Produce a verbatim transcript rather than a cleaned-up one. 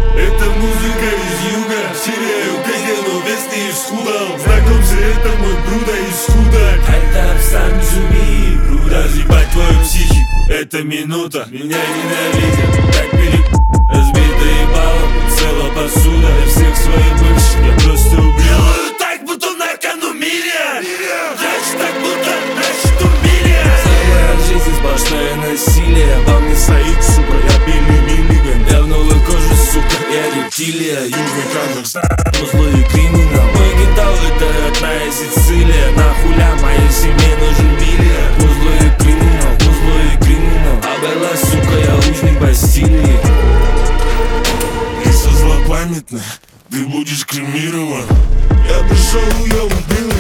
Это музыка из юга, теряю бега, но вес не исхудал. Знакомься, это мой бруда из худа. Это сам зуби, бруда. Разъебать твою психику, это минута. Меня ненавидят, так переп... Разбито ебало, цела посуда. Я всех своих бывших, я просто убил. Так будто на кону миля. Значит, так будто на счету миля. Целая жизнь, сплошное насилие. Во мне стоит, сука, я Билли Миллиган. Я в новой коже, сука, я рептилия. Южный Казахстан, злой криминал. Мой гитал, это родная Сицилия. Нахуля моей семье нужен Билли. Злой криминал, злой криминал. А была, сука, я лучник Бастилии. Злопамятно, ты будешь кремирован. Я пришел, я убил.